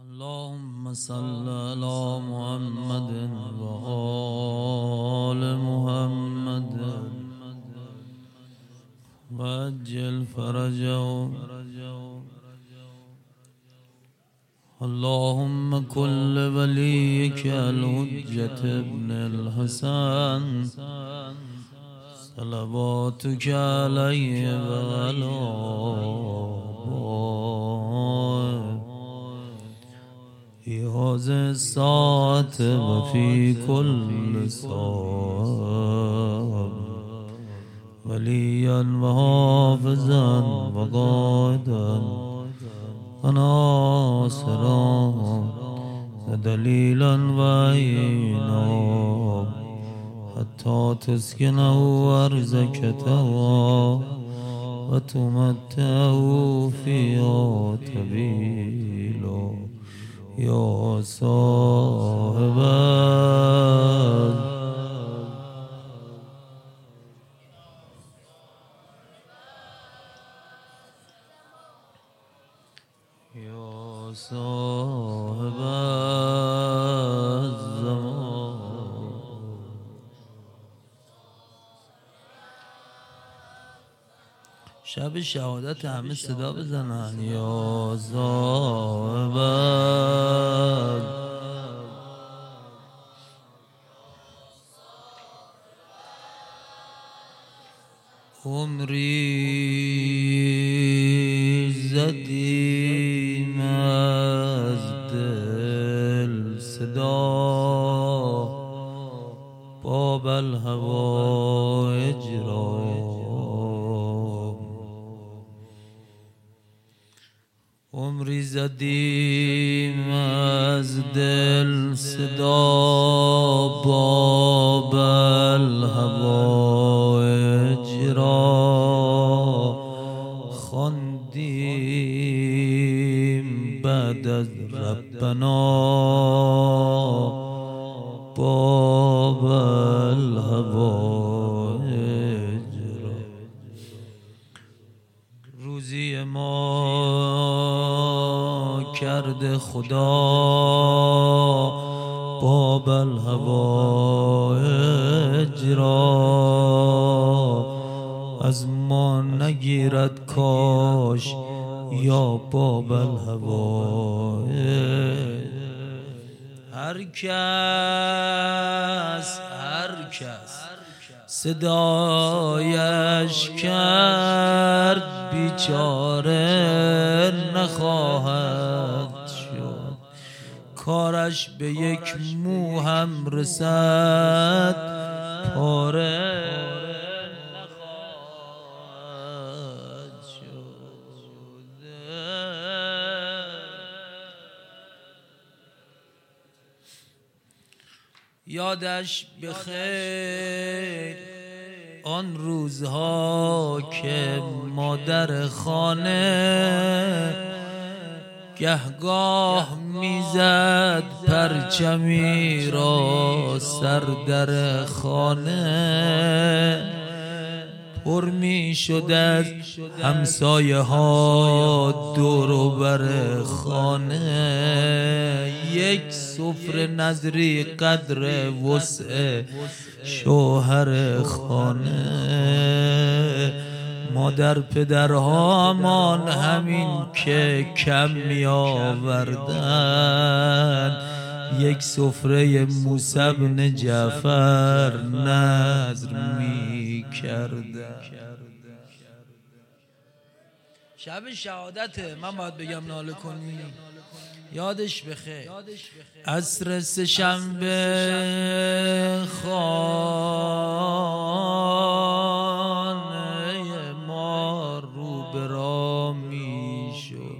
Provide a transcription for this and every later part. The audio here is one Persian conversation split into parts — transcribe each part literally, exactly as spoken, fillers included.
اللهم صل على محمد وآل محمد وعجل فرجهم. اللهم كل وليك الحجة ابن الحسن صلواتك عليه وعلى في هذه الساعة وفي كل ساعة وليا وحافظا وقائدا وناصرا ودليلا وعينا حتى تسكنه أرزك توا وتمتعه فيها طويلا يا صاحب يا صاحب الزمان. شب شهادت همه صدا بزنن یا صاحب عمری زدیم از دل صدا باب الهوایج را. عمری زدیم از دل صدا باب الهوایج را. خواندیم بعد از ربنا باب الهوایج را. روزی ما کرده خدا باب الهوایج را. از ما نگیرد کاش یا باب الهوایج. هر کس هر کس صدایش کرد بیچاره نخواهد شد. کارش به یک مو هم رسد پاره نخواهد شد. یادش بخیر آن روزها که مادر خانه گهگاه میزد پرچمی را سر در خانه. پر می شد از همسایه ها دور و بر خانه. یک سفره نظری قدر وسع شوهر خانه. مادر پدرهامان همین که کم می آوردن یک سفره موسی بن جعفر نذر می کردن. شب شهادت من باید بگم ناله کنی یادش بخیر. عصر سه شنبه خانه ما رو به راه می شد.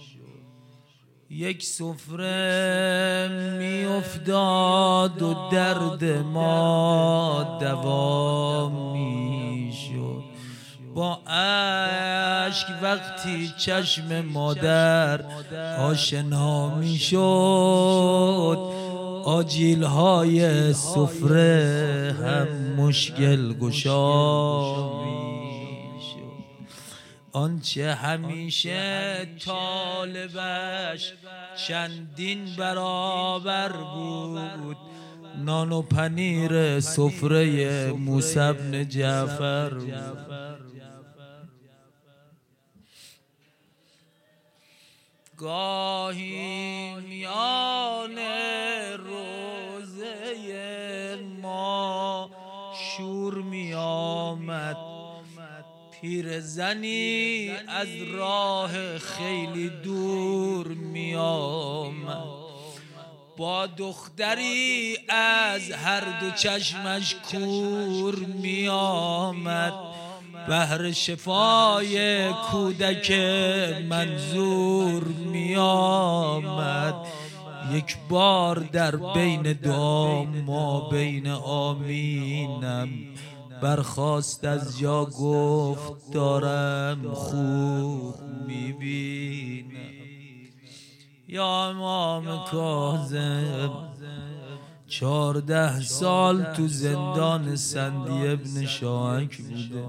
یک سفره می افتاد و درد ما دوا می شد. با اشک وقتی چشم مادر آشنا می شد آجیل های سفره هم مشکل گشا می شد. آنچه همیشه طالبش چندین برابر بود نان و پنیر سفره موسی بن جعفر. گاهی میان روزه ما شور می آمد، پیر زنی از راه خیلی دور می آمد، با دختری از هر دو چشمش کور می آمد، بهر شفای کودک منظور می آمد. یک بار در بین دعا ما بین آمینم برخاست از جا گفت دارم خوب می بینم. یا امام کاظم چهارده سال تو زندان سندی ابن شاهک بوده،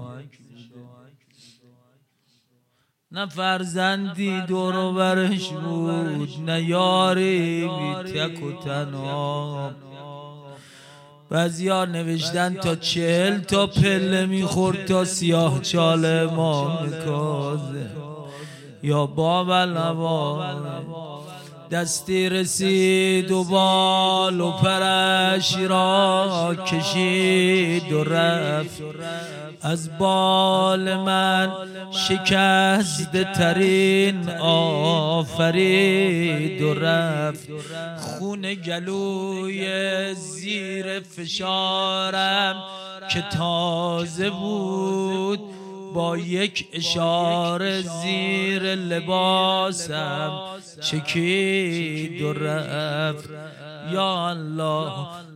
نه فرزندی دور و برش بود، نه یاری بی تک و تنها. بعضیا نوشتن تا چهل تا پله میخورد تا سیاه چال امام کاظم. یا باب النوار دستی رسید و بال و پرش را کشید و رفت، از بال من شکسته ترین آفرید و رفت. خون گلوی زیر فشارم که تازه بود با یک اشاره زیر لباسم چکید و رفت. یا الله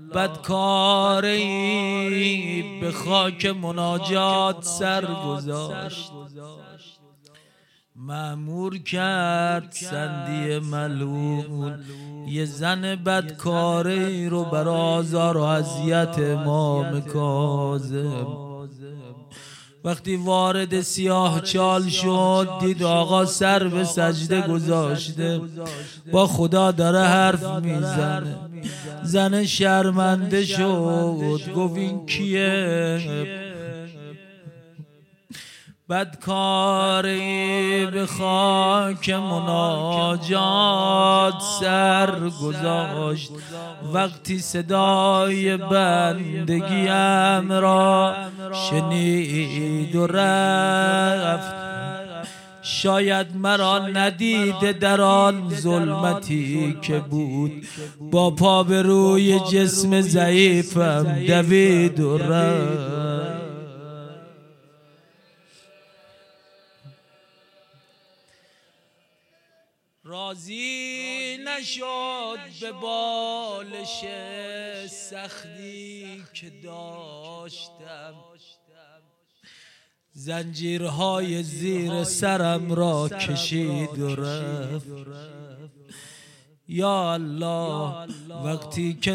بدکاری به خاک مناجات سر گذاشت، مأمور کرد سندی ملعون یه زن بدکاری رو بر آزار و اذیت امام کاظم. وقتی وارد سیاه چال شد دید آقا سر به سجده گذاشته با خدا داره حرف میزنه. زن شرمنده شد گفت این کیه؟ بدکاری به خاک مناجات سر گذاشت، وقتی صدای بندگیم را شنید و رفت. شاید مرا ندیده در آن ظلمتی که بود، با پا به روی جسم ضعیفم دوید و رفت. راضی نشد به بالش سختی که داشتم، زنجیرهای زیر سرم را کشید و رفت. یا الله وقتی که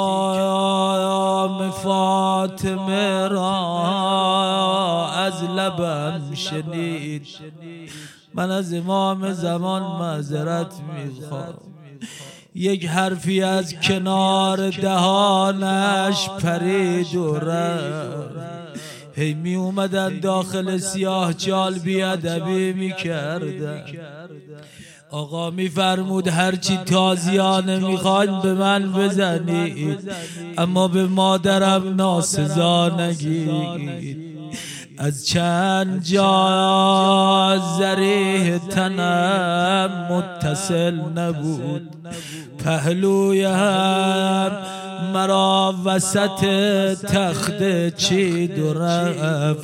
نام فاطمه را از لبم شنید، من از امام زمان معذرت میخوام، یک حرفی از کنار دهانش پرید و رفت. هی می اومدن داخل سیاه چال بیادبی می کردن. آقا می فرمود هرچی تازیانه میخواین به من بزنید، اما به مادرم ناسزا نگید. از چند جا زریح تنم متصل نبود، پهلویم مرا وسط تخت چید و رفت.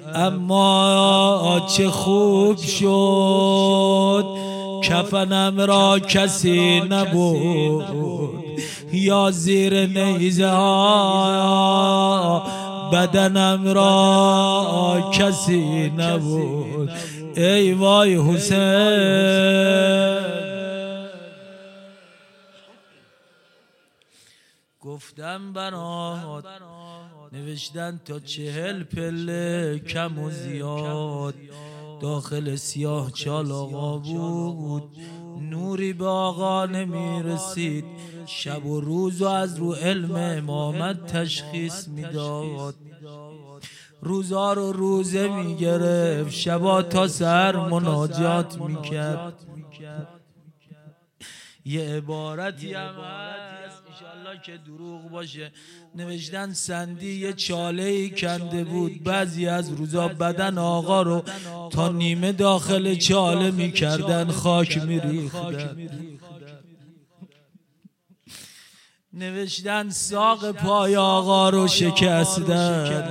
اما چه خوب شد کفنم را کسی نبود، یا زیر نیزه ها بدنم را کسی نبود. ای وای حسین، گفتم برات نوشتن تا چهل پله کم و زیاد داخل سیاه چال آقا بود. نوری به آقا نمی رسید، شب و روز و از رو علم امامت تشخیص میداد. روزا رو روزه میگرفت، شبا تا سر مناجات میکرد. یه عبارتی هم هست انشالله که دروغ باشه، نوشتن سندی یه چاله‌ای کنده بود، بعضی از روزا بدن آقا رو تا نیمه داخل چاله میکردن، خاک میریختن. نوشتن ساق پای آقا رو شکستن.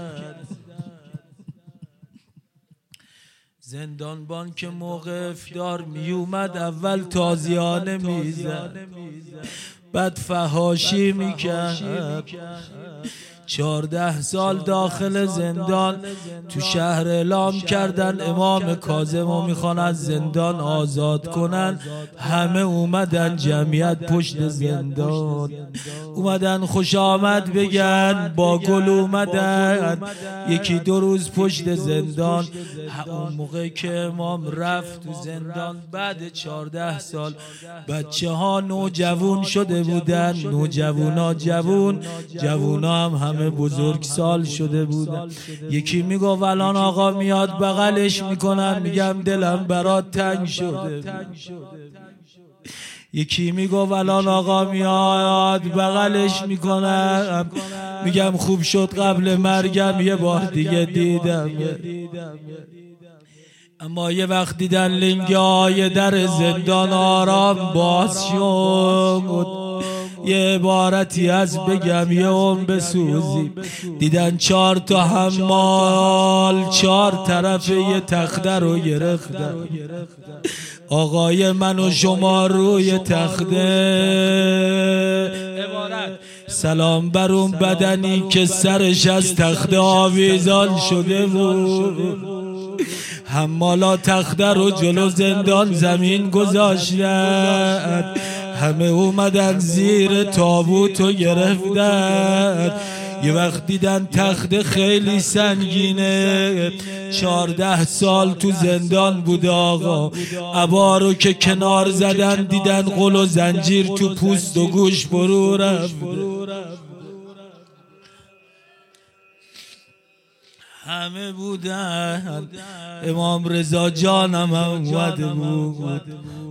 زندانبان که موقع افطار می اومد اول تازیانه میزد، بعد فحاشی میکرد. چهارده سال داخل زندان تو شهر اعلام کردن امام کاظمو میخوان از زندان آزاد کنن. همه اومدن جمعیت پشت زندان، اومدن خوش آمد بگن، با گل اومدن. یکی دو روز پشت زندان. اون موقع که امام رفت تو زندان بعد چهارده سال بچه ها نوجوان شده بودن، نوجوانا جوون، جوونا هم همه بزرگ سال شده بودن. یکی میگو الان آقا میاد بغلش میکنم، میگم دلم برات تنگ شده. یکی میگو الان آقا میاد بغلش میکنم، میگم خوب شد قبل مرگم یه بار دیگه دیدم. اما یه وقت دیدن لنگای در زندان آرام باز شد، یه عبارتی از بگم یه اون بسوزی. دیدن چهار تا حمال چهار طرف یه تخته رو گرفتن، آقای من و شما روی تخته. سلام بر اون بدنی که سرش از تخته آویزان شده بود. حمالا تخته رو جلو زندان زمین گذاشتن، همه اومدن زیر تابوت و گرفتن. یه وقت دیدن تخت خیلی سنگینه، چهارده سال تو زندان بود آقا. عبا رو که کنار زدن دیدن قل و زنجیر تو پوست و گوش فرو رفت. همه بودن، امام رضا جانم هم اومده بود.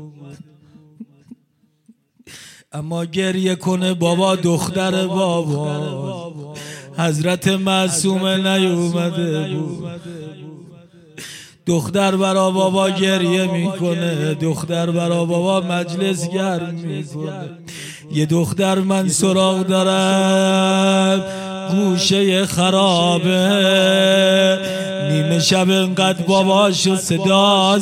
اما گریه کنه بابا دختر بابا، حضرت معصومه نیومده بود. دختر برا بابا گریه میکنه، دختر برا بابا مجلس گرم میکنه. یه دختر من سراغ دارم گوشه خرابه، نیمه شب انقدر باباشو صدا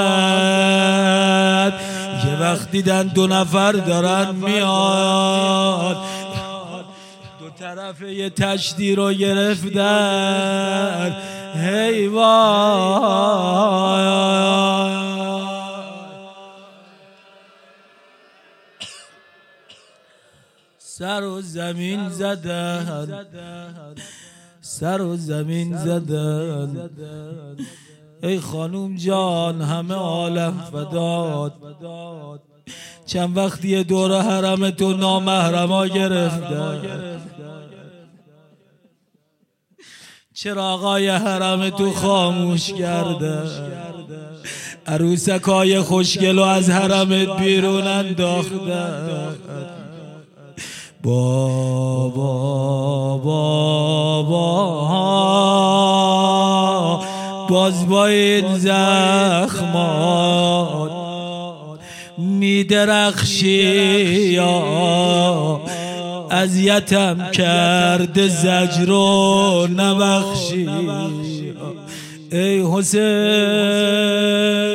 زد. یه وقت دیدن دو نفر دارن میاد، دو طرف یه تشتی رو گرفتن. هی وای سر و زمین زدن، سر و زمین زدن. ای خانوم جان همه عالم فدات، چند وقتی دور حرم تو نامحرما گرفتن. چراغای حرم تو خاموش کردن، عروسکای خوشگلو از حرمت بیرون انداختن. بابا بابا باز با این زخمات میدرخشی یا اذیتم کرده زجر و نبخشی. ای حسین